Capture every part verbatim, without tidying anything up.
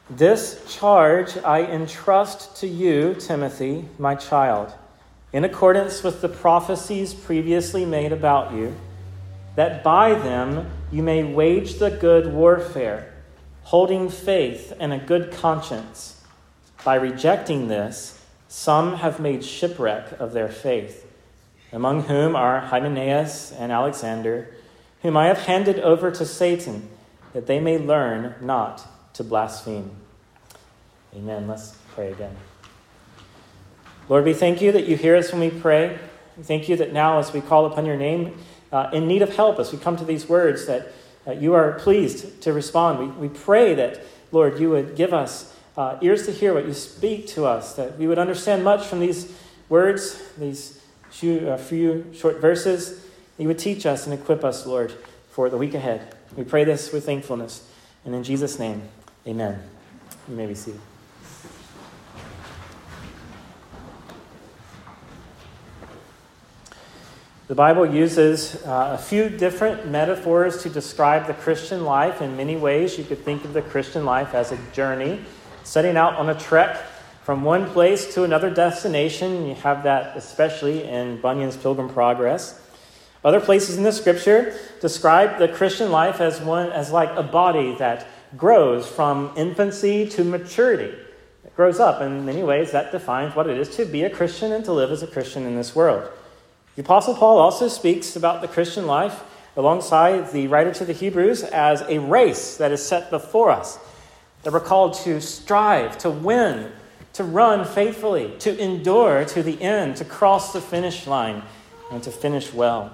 This charge I entrust to you, Timothy, my child, in accordance with the prophecies previously made about you, that by them you may wage the good warfare, holding faith and a good conscience. By rejecting this, some have made shipwreck of their faith, among whom are Hymenaeus and Alexander, whom I have handed over to Satan, that they may learn not to blaspheme. Amen. Let's pray again. Lord, we thank you that you hear us when we pray. We thank you that now as we call upon your name, uh, in need of help, as we come to these words, that uh, you are pleased to respond. We, we pray that, Lord, you would give us uh, ears to hear what you speak to us, that we would understand much from these words, these few, uh, few short verses. You would teach us and equip us, Lord, for the week ahead. We pray this with thankfulness. And in Jesus' name, amen. You may be seated. The Bible uses uh, a few different metaphors to describe the Christian life. In many ways, you could think of the Christian life as a journey, setting out on a trek from one place to another destination. You have that especially in Bunyan's Pilgrim Progress. Other places in the Scripture describe the Christian life as one as like a body that grows from infancy to maturity. It grows up. In many ways, that defines what it is to be a Christian and to live as a Christian in this world. The Apostle Paul also speaks about the Christian life alongside the writer to the Hebrews as a race that is set before us, that we're called to strive, to win, to run faithfully, to endure to the end, to cross the finish line, and to finish well.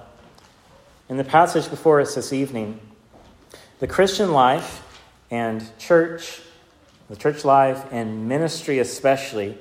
In the passage before us this evening, the Christian life and church, the church life and ministry especially,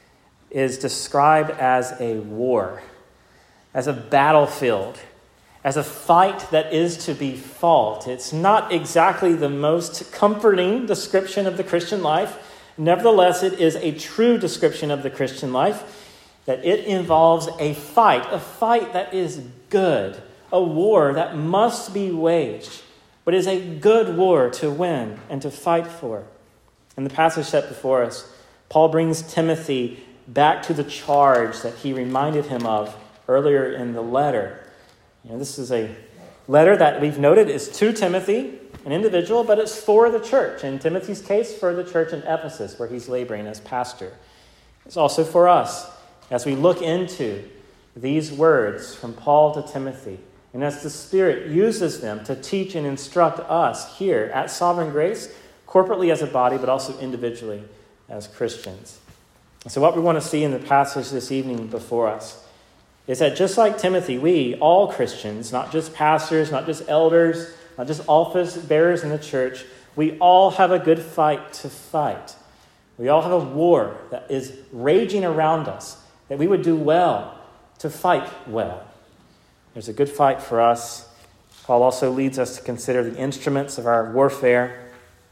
is described as a war, as a battlefield, as a fight that is to be fought. It's not exactly the most comforting description of the Christian life. Nevertheless, it is a true description of the Christian life, that it involves a fight, a fight that is good, a war that must be waged, but is a good war to win and to fight for. In the passage set before us, Paul brings Timothy back to the charge that he reminded him of earlier in the letter. You know, this is a letter that we've noted is to Timothy, an individual, but it's for the church. In Timothy's case, for the church in Ephesus, where he's laboring as pastor. It's also for us as we look into these words from Paul to Timothy, and as the Spirit uses them to teach and instruct us here at Sovereign Grace, corporately as a body, but also individually as Christians. And so what we want to see in the passage this evening before us is that just like Timothy, we, all Christians, not just pastors, not just elders, not just office bearers in the church, we all have a good fight to fight. We all have a war that is raging around us, that we would do well to fight well. There's a good fight for us. Paul also leads us to consider the instruments of our warfare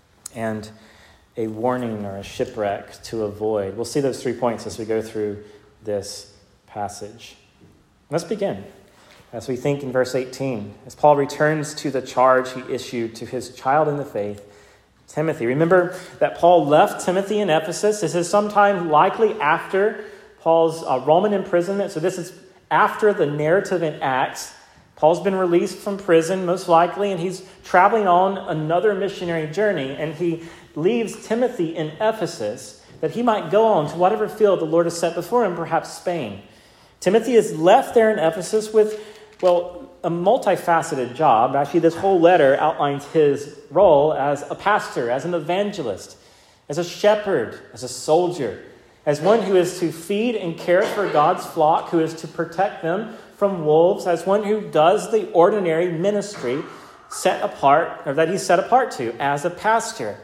and a warning or a shipwreck to avoid. We'll see those three points as we go through this passage. Let's begin as we think in verse eighteen, as Paul returns to the charge he issued to his child in the faith, Timothy. Remember that Paul left Timothy in Ephesus. This is sometime likely after Paul's uh, Roman imprisonment. So this is after the narrative in Acts. Paul's been released from prison, most likely, and he's traveling on another missionary journey, and he leaves Timothy in Ephesus that he might go on to whatever field the Lord has set before him, perhaps Spain. Timothy is left there in Ephesus with, well, a multifaceted job. Actually, this whole letter outlines his role as a pastor, as an evangelist, as a shepherd, as a soldier, as one who is to feed and care for God's flock, who is to protect them from wolves, as one who does the ordinary ministry set apart, or that he's set apart to as a pastor.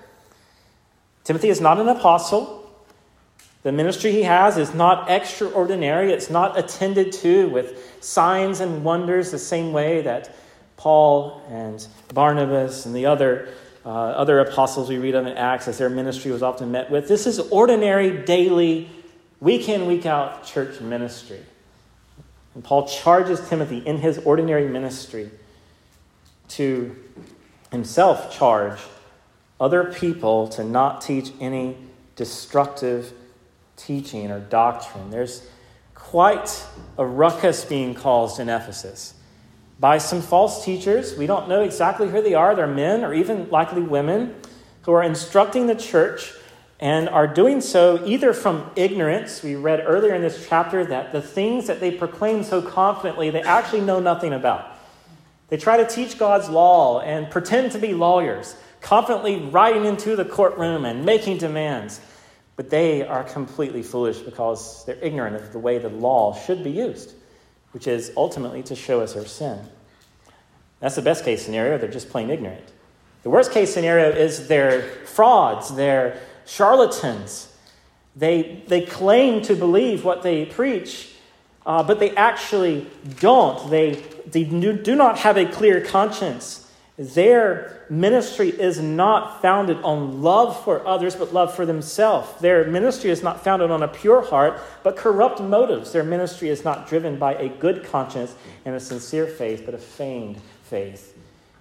Timothy is not an apostle. The ministry he has is not extraordinary. It's not attended to with signs and wonders the same way that Paul and Barnabas and the other uh, other apostles we read of in Acts, as their ministry was often met with. This is ordinary, daily, week in, week out church ministry. And Paul charges Timothy in his ordinary ministry to himself charge other people to not teach any destructive teaching or doctrine. There's quite a ruckus being caused in Ephesus by some false teachers. We don't know exactly who they are. They're men or even likely women who are instructing the church and are doing so either from ignorance. We read earlier in this chapter that the things that they proclaim so confidently, they actually know nothing about. They try to teach God's law and pretend to be lawyers, confidently riding into the courtroom and making demands. But they are completely foolish because they're ignorant of the way the law should be used, which is ultimately to show us our sin. That's the best case scenario. They're just plain ignorant. The worst case scenario is they're frauds. They're charlatans. They, they claim to believe what they preach, uh, but they actually don't. They, they do not have a clear conscience. Their ministry is not founded on love for others, but love for themselves. Their ministry is not founded on a pure heart, but corrupt motives. Their ministry is not driven by a good conscience and a sincere faith, but a feigned faith,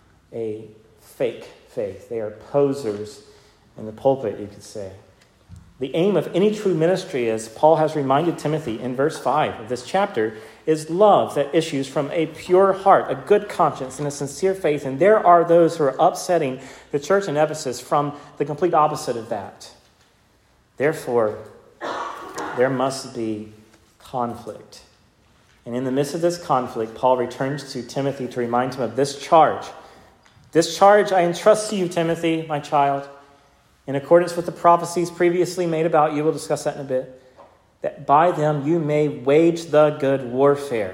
a fake faith. They are posers in the pulpit, you could say. The aim of any true ministry, as Paul has reminded Timothy in verse five of this chapter, is love that issues from a pure heart, a good conscience, and a sincere faith. And there are those who are upsetting the church in Ephesus from the complete opposite of that. Therefore, there must be conflict. And in the midst of this conflict, Paul returns to Timothy to remind him of this charge. This charge I entrust to you, Timothy, my child, in accordance with the prophecies previously made about you. We'll discuss that in a bit. That by them you may wage the good warfare.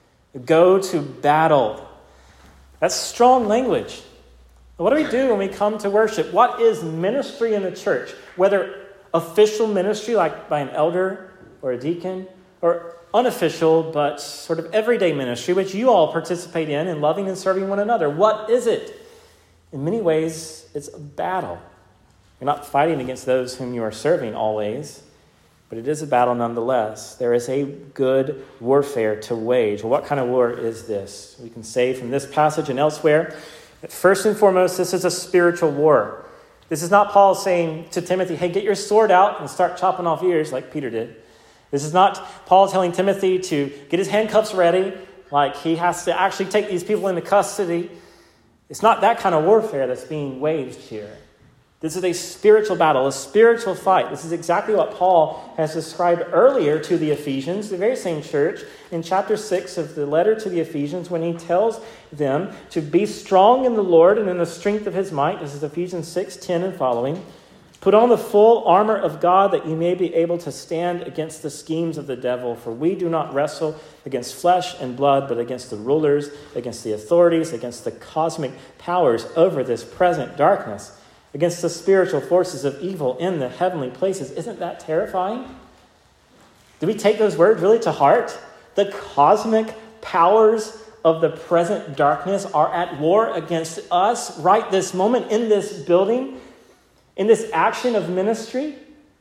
Go to battle. That's strong language. What do we do when we come to worship? What is ministry in the church? Whether official ministry like by an elder or a deacon, or unofficial but sort of everyday ministry, which you all participate in in loving and serving one another. What is it? In many ways, it's a battle. You're not fighting against those whom you are serving always, but it is a battle nonetheless. There is a good warfare to wage. Well, what kind of war is this? We can say from this passage and elsewhere that first and foremost, this is a spiritual war. This is not Paul saying to Timothy, hey, get your sword out and start chopping off ears like Peter did. This is not Paul telling Timothy to get his handcuffs ready, like he has to actually take these people into custody. It's not that kind of warfare that's being waged here. This is a spiritual battle, a spiritual fight. This is exactly what Paul has described earlier to the Ephesians, the very same church, in chapter six of the letter to the Ephesians, when he tells them to be strong in the Lord and in the strength of his might. This is Ephesians six ten and following. Put on the full armor of God that you may be able to stand against the schemes of the devil. For we do not wrestle against flesh and blood, but against the rulers, against the authorities, against the cosmic powers over this present darkness, against the spiritual forces of evil in the heavenly places. Isn't that terrifying? Do we take those words really to heart? The cosmic powers of the present darkness are at war against us right this moment in this building, in this action of ministry,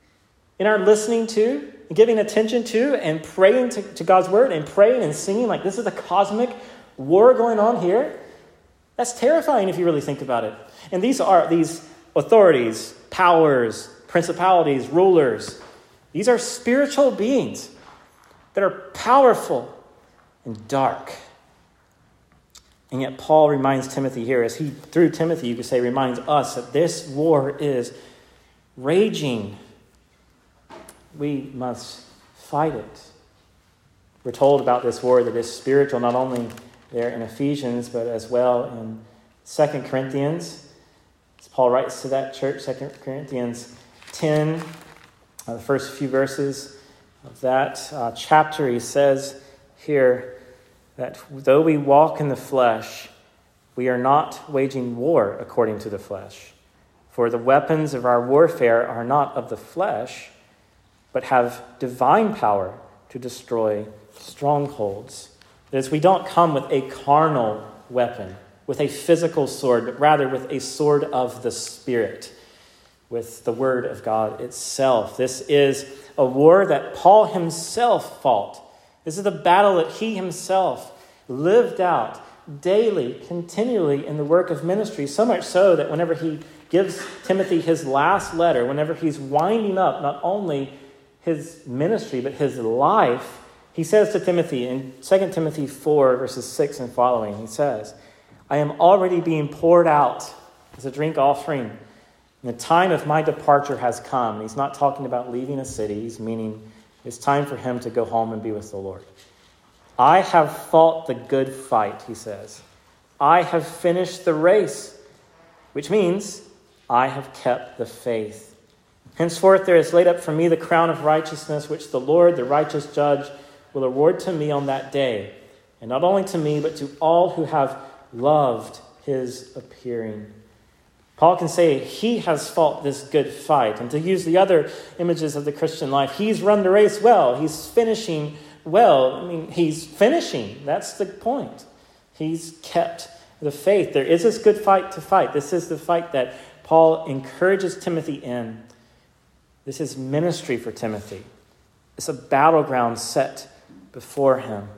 in our listening to, giving attention to, and praying to, to God's word, and praying and singing like this is a cosmic war going on here. That's terrifying if you really think about it. And these are these authorities, powers, principalities, rulers. These are spiritual beings that are powerful and dark. And yet Paul reminds Timothy here, as he, through Timothy, you could say, reminds us that this war is raging. We must fight it. We're told about this war that is spiritual, not only there in Ephesians, but as well in Second Corinthians. As Paul writes to that church, Second Corinthians ten, uh, the first few verses of that uh, chapter, he says here that though we walk in the flesh, we are not waging war according to the flesh. For the weapons of our warfare are not of the flesh, but have divine power to destroy strongholds. That is, we don't come with a carnal weapon, with a physical sword, but rather with a sword of the Spirit, with the Word of God itself. This is a war that Paul himself fought. This is the battle that he himself lived out daily, continually in the work of ministry, so much so that whenever he gives Timothy his last letter, whenever he's winding up not only his ministry, but his life, he says to Timothy in Second Timothy four, verses six and following, he says, I am already being poured out as a drink offering, and the time of my departure has come. And he's not talking about leaving a city. He's meaning it's time for him to go home and be with the Lord. I have fought the good fight, he says. I have finished the race, which means I have kept the faith. Henceforth there is laid up for me the crown of righteousness, which the Lord, the righteous judge, will award to me on that day. And not only to me, but to all who have loved his appearing. Paul can say he has fought this good fight. And to use the other images of the Christian life, he's run the race well. He's finishing well. I mean, he's finishing. That's the point. He's kept the faith. There is this good fight to fight. This is the fight that Paul encourages Timothy in. This is ministry for Timothy. It's a battleground set before him.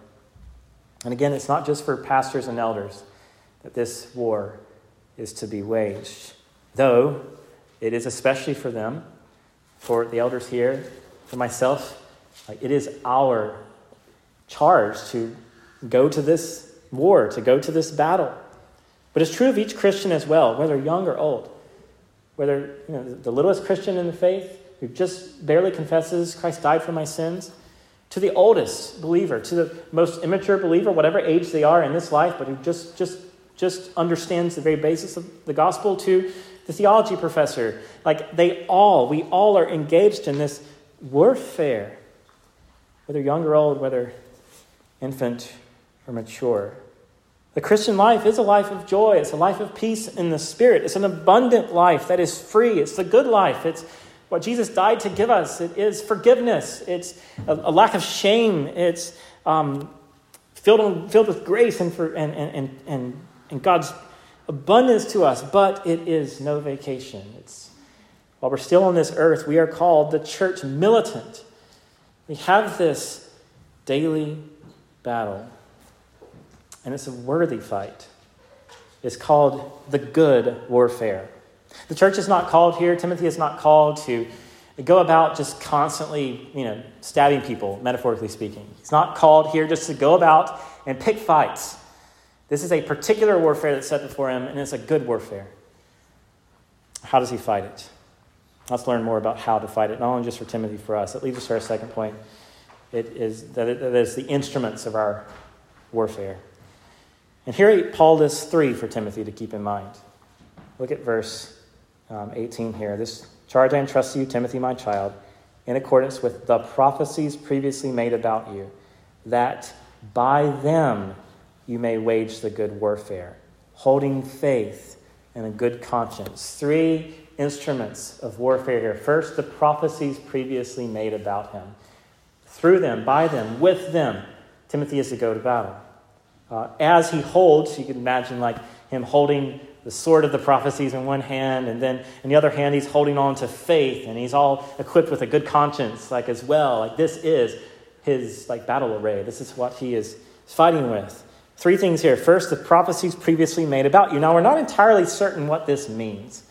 And again, it's not just for pastors and elders that this war is to be waged, though it is especially for them, for the elders here, for myself. Like, it is our charge to go to this war, to go to this battle. But it's true of each Christian as well, whether young or old. Whether, you know, the littlest Christian in the faith who just barely confesses Christ died for my sins, to the oldest believer, to the most immature believer, whatever age they are in this life, but who just just just understands the very basis of the gospel, to the theology professor. Like, they all, we all are engaged in this warfare, whether young or old, whether infant or mature. The Christian life is a life of joy. It's a life of peace in the Spirit. It's an abundant life that is free. It's the good life. It's what Jesus died to give us. It is forgiveness. It's a, a lack of shame. It's um, filled on, filled with grace and, for, and, and, and, and God's abundance to us. But it is no vacation. It's while we're still on this earth, we are called the church militant. We have this daily battle. And it's a worthy fight. It's called the good warfare. The church is not called here, Timothy is not called to go about just constantly, you know, stabbing people, metaphorically speaking. He's not called here just to go about and pick fights. This is a particular warfare that's set before him, and it's a good warfare. How does he fight it? Let's learn more about how to fight it, not only just for Timothy, for us. That leads us to our second point. It is that it is the instruments of our warfare. And here Paul lists three for Timothy to keep in mind. Look at verse um, eighteen here. This charge I entrust to you, Timothy, my child, in accordance with the prophecies previously made about you, that by them you may wage the good warfare, holding faith and a good conscience. Three instruments of warfare here. First, the prophecies previously made about him. Through them, by them, with them, Timothy is to go to battle. Uh, as he holds, you can imagine like him holding the sword of the prophecies in one hand, and then in the other hand he's holding on to faith, and he's all equipped with a good conscience, like as well. Like this is his like battle array. This is what he is fighting with. Three things here. First, the prophecies previously made about you. Now, we're not entirely certain what this means,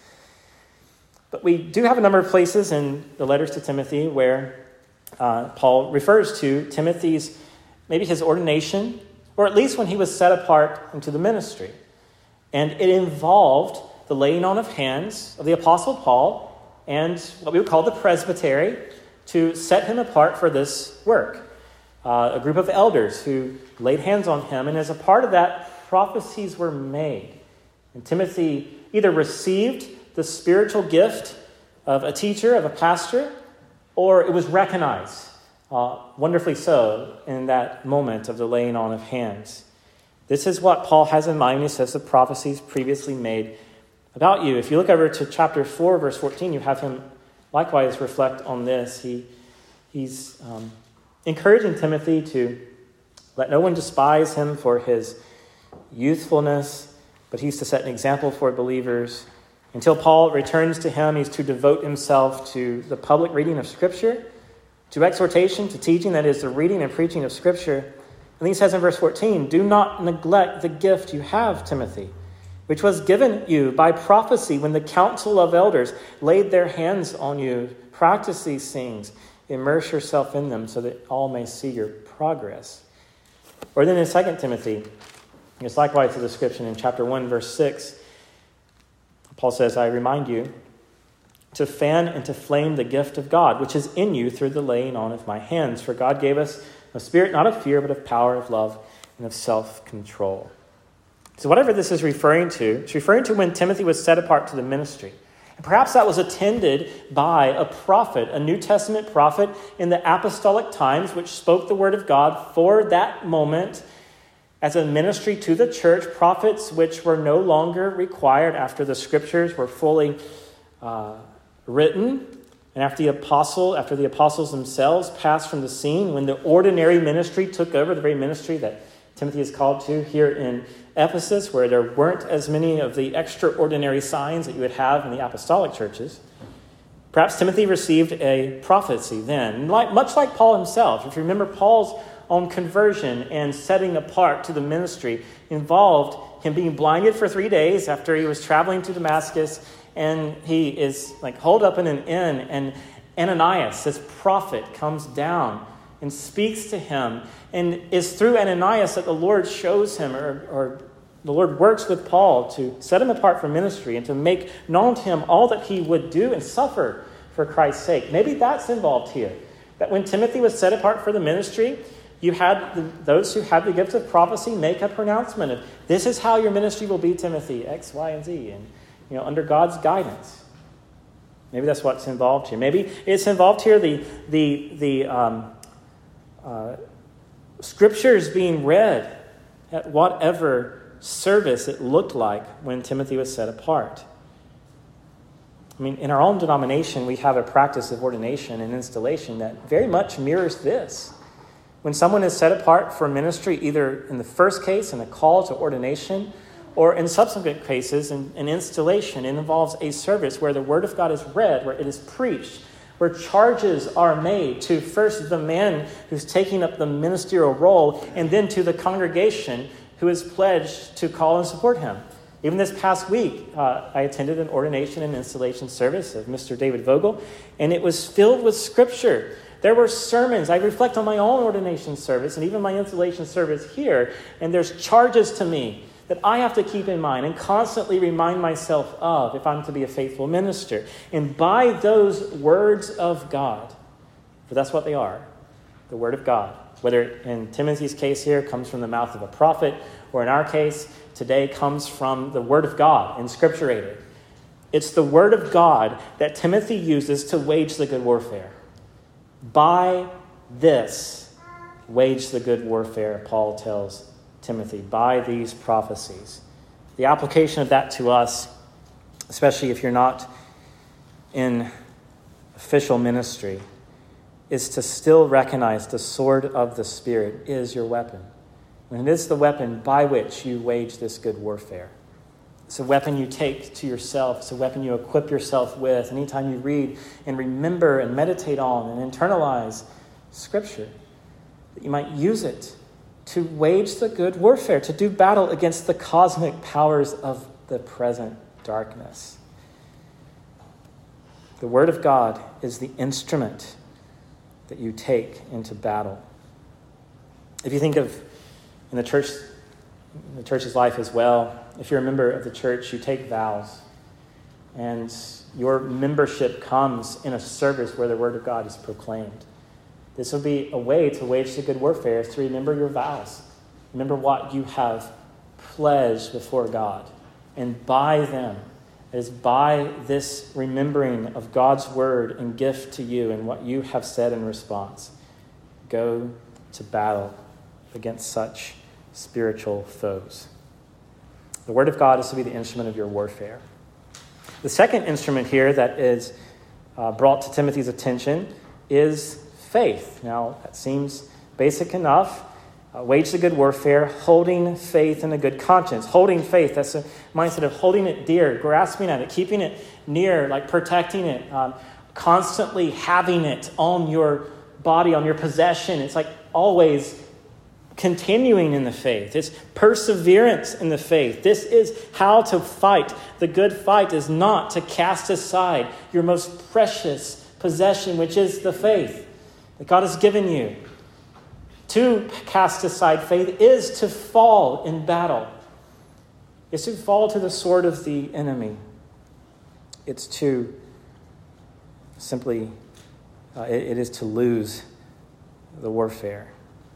but we do have a number of places in the letters to Timothy where uh, Paul refers to Timothy's, maybe his ordination, or at least when he was set apart into the ministry. And it involved the laying on of hands of the Apostle Paul and what we would call the presbytery to set him apart for this work. Uh, a group of elders who laid hands on him, and as a part of that, prophecies were made. And Timothy either received the spiritual gift of a teacher, of a pastor, or it was recognized, uh, wonderfully so, in that moment of the laying on of hands. This is what Paul has in mind when he says the prophecies previously made about you. If you look over to chapter four, verse fourteen, you have him likewise reflect on this. He He's um, encouraging Timothy to let no one despise him for his youthfulness, but he's to set an example for believers. Until Paul returns to him, he's to devote himself to the public reading of Scripture, to exhortation, to teaching, that is, the reading and preaching of Scripture, And then he says in verse fourteen, do not neglect the gift you have, Timothy, which was given you by prophecy when the council of elders laid their hands on you. Practice these things. Immerse yourself in them so that all may see your progress. Or then in Second Timothy, it's likewise a description in chapter one, verse six. Paul says, I remind you to fan and to flame the gift of God, which is in you through the laying on of my hands. For God gave us a spirit not of fear, but of power, of love, and of self-control. So whatever this is referring to, it's referring to when Timothy was set apart to the ministry. And perhaps that was attended by a prophet, a New Testament prophet in the apostolic times, which spoke the word of God for that moment as a ministry to the church, prophets which were no longer required after the scriptures were fully uh, written, and after the apostle, after the apostles themselves passed from the scene, when the ordinary ministry took over, the very ministry that Timothy is called to here in Ephesus, where there weren't as many of the extraordinary signs that you would have in the apostolic churches. Perhaps Timothy received a prophecy then, like, much like Paul himself. If you remember, Paul's own conversion and setting apart to the ministry involved him being blinded for three days after he was traveling to Damascus, and he is like holed up in an inn, and Ananias, this prophet, comes down and speaks to him, and it's through Ananias that the Lord shows him, or, or the Lord works with Paul to set him apart for ministry and to make known to him all that he would do and suffer for Christ's sake. Maybe that's involved here, that when Timothy was set apart for the ministry, you had the, those who had the gift of prophecy make a pronouncement of, this is how your ministry will be, Timothy, X, Y, and Z, and you know, under God's guidance. Maybe that's what's involved here. Maybe it's involved here the the the um, uh, scriptures being read at whatever service it looked like when Timothy was set apart. I mean, in our own denomination, we have a practice of ordination and installation that very much mirrors this. When someone is set apart for ministry, either in the first case, in a call to ordination, or in subsequent cases, in an installation, it involves a service where the word of God is read, where it is preached, where charges are made to first the man who's taking up the ministerial role, and then to the congregation who is pledged to call and support him. Even this past week, uh, I attended an ordination and installation service of Mister David Vogel, and it was filled with scripture. There were sermons. I reflect on my own ordination service and even my installation service here, and there's charges to me that I have to keep in mind and constantly remind myself of if I'm to be a faithful minister. And by those words of God, for that's what they are, the word of God, whether in Timothy's case here comes from the mouth of a prophet, or in our case today comes from the word of God, inscripturated. It's the word of God that Timothy uses to wage the good warfare. By this, wage the good warfare, Paul tells Timothy, by these prophecies. The application of that to us, especially if you're not in official ministry, is to still recognize the sword of the Spirit is your weapon. And it is the weapon by which you wage this good warfare. It's a weapon you take to yourself. It's a weapon you equip yourself with anytime you read and remember and meditate on and internalize Scripture, that you might use it to wage the good warfare, to do battle against the cosmic powers of the present darkness. The Word of God is the instrument that you take into battle. If you think of in the church, the church's life as well, if you're a member of the church, you take vows. And your membership comes in a service where the Word of God is proclaimed. This will be a way to wage the good warfare, is to remember your vows. Remember what you have pledged before God. And by them, it is by this remembering of God's word and gift to you and what you have said in response, go to battle against such spiritual foes. The word of God is to be the instrument of your warfare. The second instrument here that is uh, brought to Timothy's attention is faith. Now, that seems basic enough. Uh, wage the good warfare, holding faith and a good conscience. Holding faith, that's a mindset of holding it dear, grasping at it, keeping it near, like protecting it, um, constantly having it on your body, on your possession. It's like always continuing in the faith. It's perseverance in the faith. This is how to fight. The good fight is not to cast aside your most precious possession, which is the faith that God has given you. To cast aside faith is to fall in battle. It's to fall to the sword of the enemy. It's to simply, uh, it, it is to lose the warfare.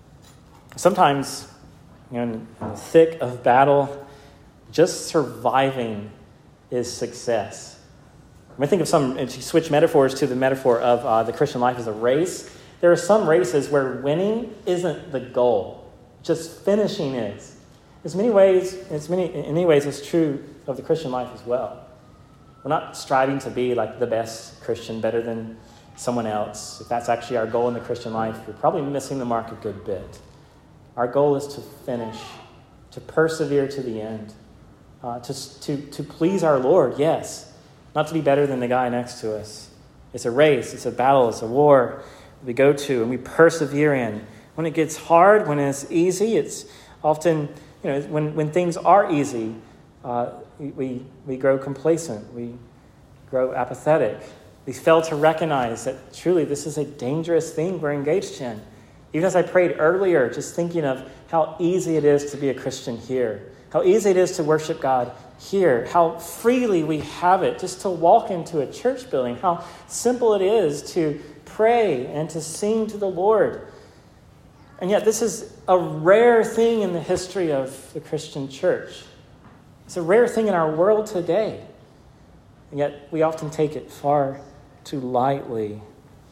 Sometimes, you know, in, in the thick of battle, just surviving is success. When I think of some, if you switch metaphors to the metaphor of uh, the Christian life as a race, there are some races where winning isn't the goal, just finishing is. In many ways, it's many, in many ways, it's true of the Christian life as well. We're not striving to be like the best Christian, better than someone else. If that's actually our goal in the Christian life, we're probably missing the mark a good bit. Our goal is to finish, to persevere to the end, uh, to, to, to please our Lord, yes, not to be better than the guy next to us. It's a race, it's a battle, it's a war we go to and we persevere in. When it gets hard, when it's easy, it's often, you know, when, when things are easy, uh, we, we grow complacent, we grow apathetic. We fail to recognize that truly this is a dangerous thing we're engaged in. Even as I prayed earlier, just thinking of how easy it is to be a Christian here, how easy it is to worship God here, how freely we have it just to walk into a church building, how simple it is to pray and to sing to the Lord. And yet this is a rare thing in the history of the Christian church. It's a rare thing in our world today. And yet we often take it far too lightly.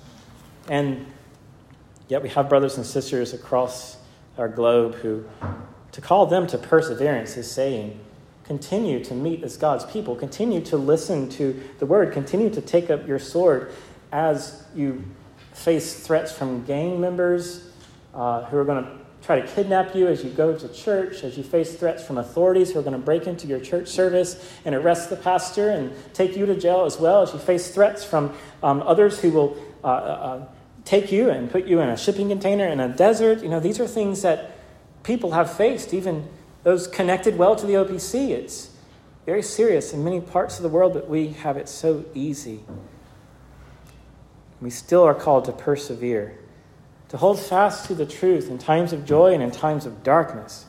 And yet we have brothers and sisters across our globe who, to call them to perseverance is saying, continue to meet as God's people. Continue to listen to the word. Continue to take up your sword as you face threats from gang members uh, who are going to try to kidnap you as you go to church, as you face threats from authorities who are going to break into your church service and arrest the pastor and take you to jail as well, as you face threats from um, others who will uh, uh, take you and put you in a shipping container in a desert. You know, these are things that people have faced, even those connected well to the O P C. It's very serious in many parts of the world, but we have it so easy. We still are called to persevere, to hold fast to the truth in times of joy and in times of darkness,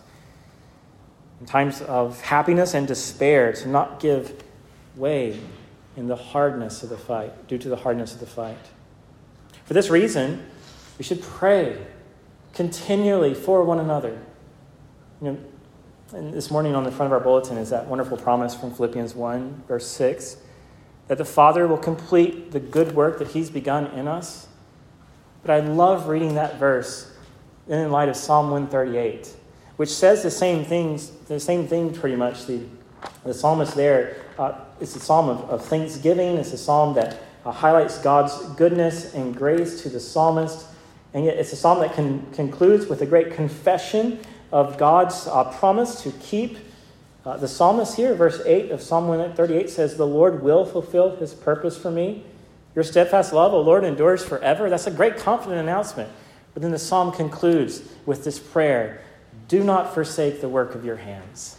in times of happiness and despair, to not give way in the hardness of the fight, due to the hardness of the fight. For this reason, we should pray continually for one another. You know, and this morning on the front of our bulletin is that wonderful promise from Philippians one, verse six, that the Father will complete the good work that he's begun in us. But I love reading that verse in light of Psalm one thirty-eight, which says the same things, the same thing pretty much. The, the psalmist there, uh, it's a psalm of, of thanksgiving. It's a psalm that uh, highlights God's goodness and grace to the psalmist. And yet it's a psalm that con- concludes with a great confession of God's uh, promise to keep. Uh, the psalmist here, verse eight of Psalm one thirty-eight says, "The Lord will fulfill his purpose for me. Your steadfast love, O Lord, endures forever." That's a great confident announcement. But then the psalm concludes with this prayer, "Do not forsake the work of your hands."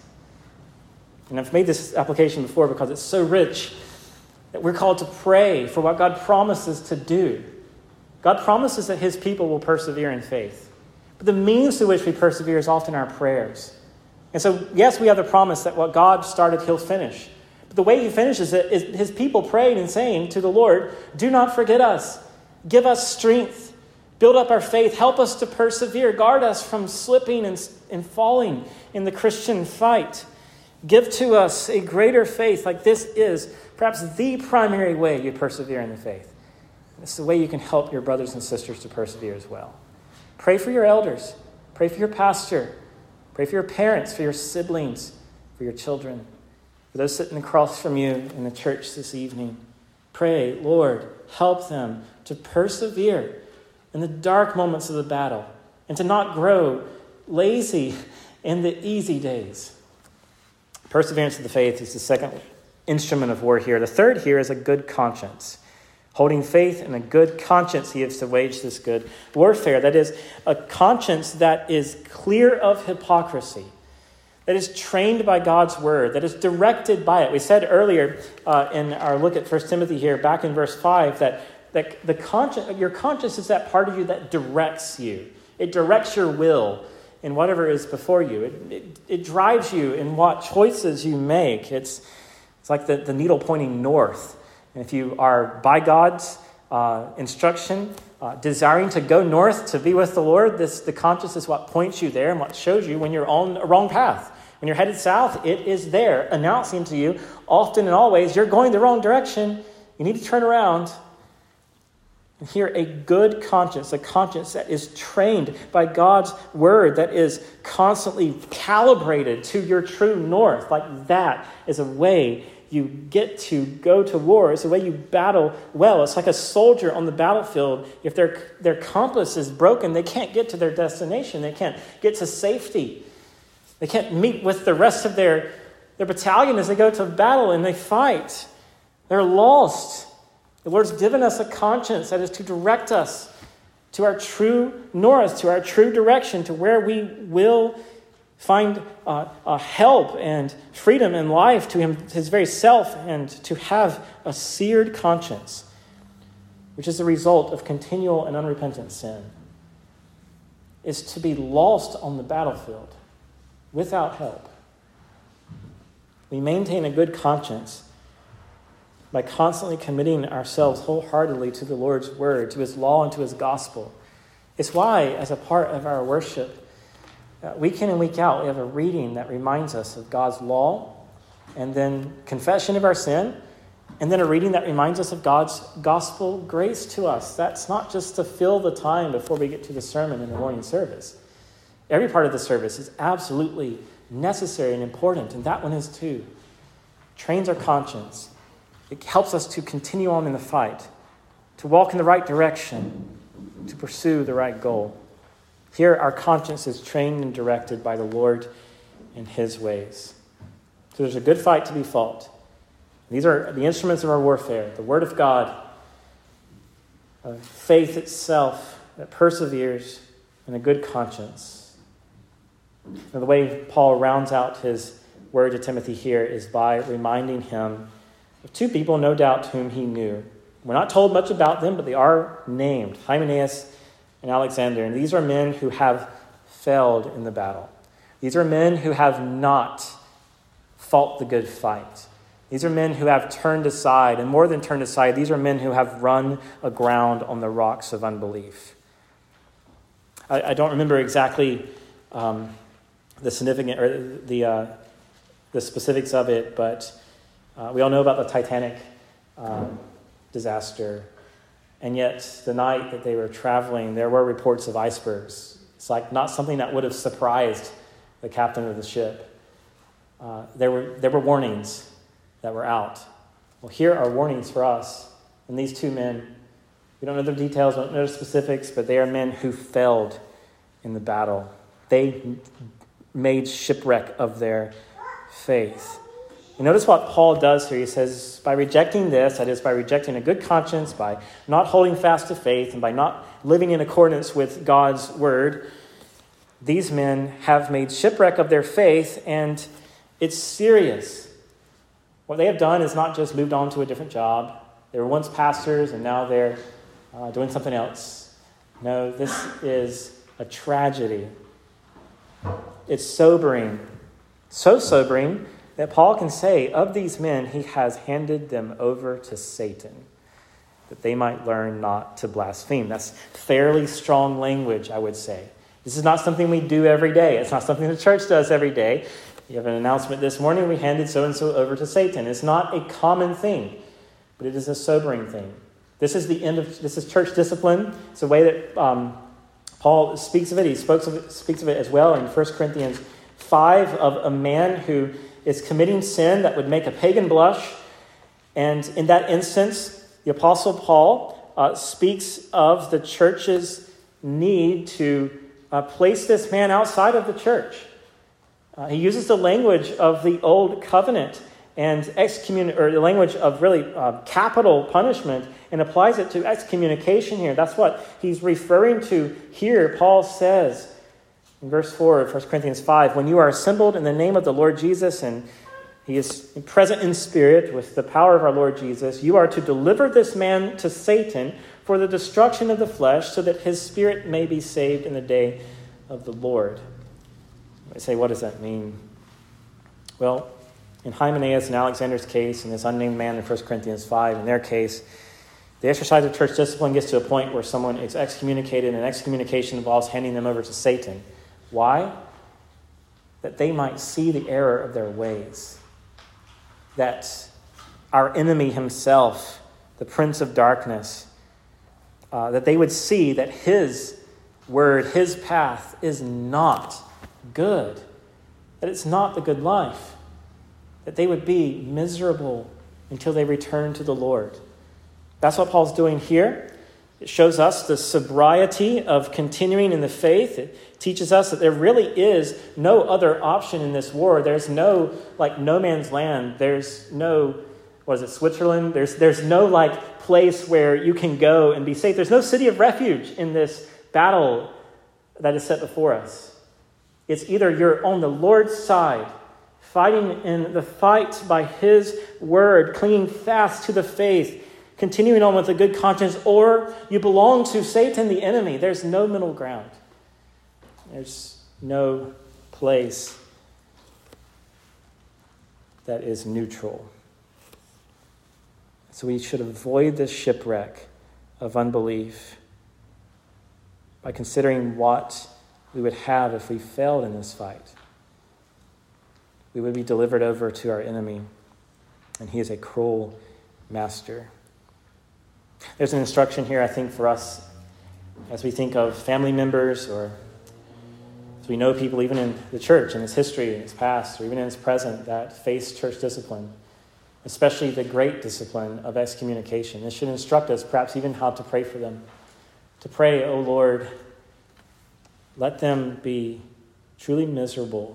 And I've made this application before because it's so rich that we're called to pray for what God promises to do. God promises that his people will persevere in faith. But the means to which we persevere is often our prayers. And so, yes, we have the promise that what God started, he'll finish. But the way he finishes it is his people praying and saying to the Lord, "Do not forget us. Give us strength. Build up our faith. Help us to persevere. Guard us from slipping and, and falling in the Christian fight. Give to us a greater faith." Like this is perhaps the primary way you persevere in the faith. It's the way you can help your brothers and sisters to persevere as well. Pray for your elders. Pray for your pastor. Pray for your parents, for your siblings, for your children, for those sitting across from you in the church this evening. Pray, Lord, help them to persevere in the dark moments of the battle and to not grow lazy in the easy days. Perseverance of the faith is the second instrument of war here. The third here is a good conscience. Holding faith and a good conscience, he is to wage this good warfare. That is, a conscience that is clear of hypocrisy, that is trained by God's word, that is directed by it. We said earlier uh, in our look at First Timothy here, back in verse five, that, that the conscience, your conscience is that part of you that directs you. It directs your will in whatever is before you. It, it, it drives you in what choices you make. It's, it's like the, the needle pointing north. And if you are, by God's uh, instruction, uh, desiring to go north to be with the Lord, this the conscience is what points you there and what shows you when you're on a wrong path. When you're headed south, it is there, announcing to you, often and always, you're going the wrong direction. You need to turn around. And here, a good conscience, a conscience that is trained by God's word, that is constantly calibrated to your true north. Like that is a way you get to go to war. It's the way you battle well. It's like a soldier on the battlefield. If their, their compass is broken, they can't get to their destination. They can't get to safety. They can't meet with the rest of their, their battalion as they go to battle and they fight. They're lost. The Lord's given us a conscience that is to direct us to our true north, to our true direction, to where we will find uh, uh, help and freedom in life, to him, his very self, and to have a seared conscience, which is the result of continual and unrepentant sin, is to be lost on the battlefield without help. We maintain a good conscience by constantly committing ourselves wholeheartedly to the Lord's word, to his law, and to his gospel. It's why, as a part of our worship, Uh, week in and week out, we have a reading that reminds us of God's law, and then confession of our sin, and then a reading that reminds us of God's gospel grace to us. That's not just to fill the time before we get to the sermon in the morning service. Every part of the service is absolutely necessary and important, and that one is too. Trains our conscience. It helps us to continue on in the fight, to walk in the right direction, to pursue the right goal. Here, our conscience is trained and directed by the Lord in his ways. So there's a good fight to be fought. These are the instruments of our warfare, the word of God, of faith itself that perseveres, and a good conscience. And the way Paul rounds out his word to Timothy here is by reminding him of two people, no doubt, whom he knew. We're not told much about them, but they are named, Hymenaeus and Alexander. And these are men who have failed in the battle. These are men who have not fought the good fight. These are men who have turned aside, and more than turned aside, these are men who have run aground on the rocks of unbelief. I, I don't remember exactly um, the significant or the uh, the specifics of it, but uh, we all know about the Titanic um, disaster. And yet, the night that they were traveling, there were reports of icebergs. It's like not something that would have surprised the captain of the ship. Uh, there were there were warnings that were out. Well, here are warnings for us. And these two men, we don't know the details, don't know the specifics, but they are men who failed in the battle. They made shipwreck of their faith. And notice what Paul does here. He says, by rejecting this, that is, by rejecting a good conscience, by not holding fast to faith, and by not living in accordance with God's word, these men have made shipwreck of their faith, and it's serious. What they have done is not just moved on to a different job. They were once pastors, and now they're uh, doing something else. No, this is a tragedy. It's sobering. So sobering that Paul can say, of these men, he has handed them over to Satan, that they might learn not to blaspheme. That's fairly strong language, I would say. This is not something we do every day. It's not something the church does every day. You have an announcement this morning, we handed so-and-so over to Satan. It's not a common thing, but it is a sobering thing. This is the end of, this is church discipline. It's a way that um, Paul speaks of it. He speaks of it, speaks of it as well in First Corinthians five, of a man who is committing sin that would make a pagan blush. And in that instance, the Apostle Paul uh, speaks of the church's need to uh, place this man outside of the church. Uh, he uses the language of the old covenant and excommun or the language of really uh, capital punishment and applies it to excommunication here. That's what he's referring to here. Paul says in verse four of First Corinthians five, when you are assembled in the name of the Lord Jesus, and he is present in spirit with the power of our Lord Jesus, you are to deliver this man to Satan for the destruction of the flesh, so that his spirit may be saved in the day of the Lord. I say, what does that mean? Well, in Hymenaeus and Alexander's case, and this unnamed man in First Corinthians five, in their case, the exercise of church discipline gets to a point where someone is excommunicated, and excommunication involves handing them over to Satan. Why? That they might see the error of their ways. That our enemy himself, the prince of darkness, uh, that they would see that his word, his path is not good. That it's not the good life. That they would be miserable until they return to the Lord. That's what Paul's doing here. It shows us the sobriety of continuing in the faith. It teaches us that there really is no other option in this war. There's no, like, no man's land. There's no, what is it, Switzerland? There's, there's no, like, place where you can go and be safe. There's no city of refuge in this battle that is set before us. It's either you're on the Lord's side, fighting in the fight by his word, clinging fast to the faith, continuing on with a good conscience, or you belong to Satan, the enemy. There's no middle ground. There's no place that is neutral. So we should avoid this shipwreck of unbelief by considering what we would have if we failed in this fight. We would be delivered over to our enemy, and he is a cruel master. There's an instruction here, I think, for us as we think of family members, or as we know people even in the church, in its history, in its past, or even in its present, that face church discipline, especially the great discipline of excommunication. This should instruct us perhaps even how to pray for them. To pray, O Lord, let them be truly miserable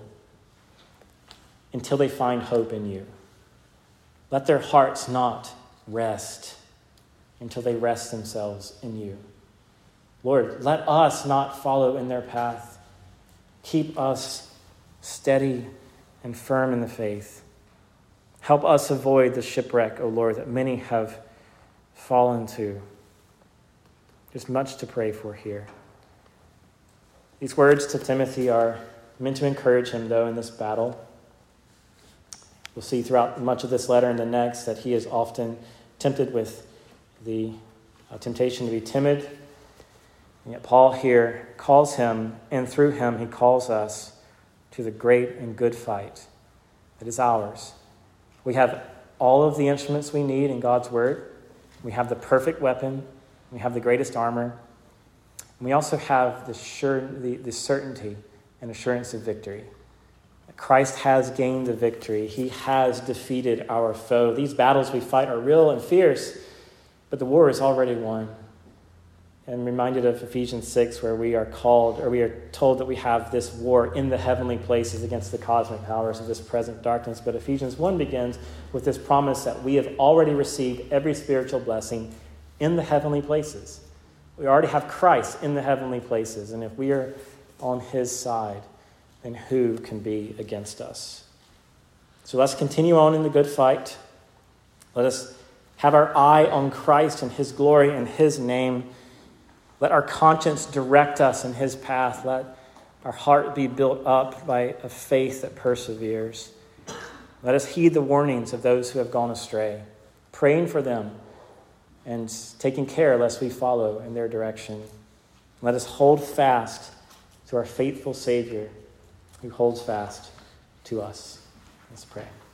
until they find hope in you. Let their hearts not rest until they rest themselves in you. Lord, let us not follow in their path. Keep us steady and firm in the faith. Help us avoid the shipwreck, O Lord, that many have fallen to. There's much to pray for here. These words to Timothy are meant to encourage him, though, in this battle. We'll see throughout much of this letter and the next that he is often tempted with the uh, temptation to be timid. And yet Paul here calls him, and through him he calls us to the great and good fight that is ours. We have all of the instruments we need in God's word. We have the perfect weapon. We have the greatest armor. And we also have the, sure, the, the certainty and assurance of victory. Christ has gained the victory. He has defeated our foe. These battles we fight are real and fierce, but the war is already won. I'm reminded of Ephesians six, where we are called, or we are told that we have this war in the heavenly places against the cosmic powers of this present darkness. But Ephesians one begins with this promise that we have already received every spiritual blessing in the heavenly places. We already have Christ in the heavenly places, and if we are on his side, then who can be against us? So let's continue on in the good fight. Let us have our eye on Christ and his glory and his name. Let our conscience direct us in his path. Let our heart be built up by a faith that perseveres. Let us heed the warnings of those who have gone astray, praying for them and taking care lest we follow in their direction. Let us hold fast to our faithful Savior who holds fast to us. Let's pray.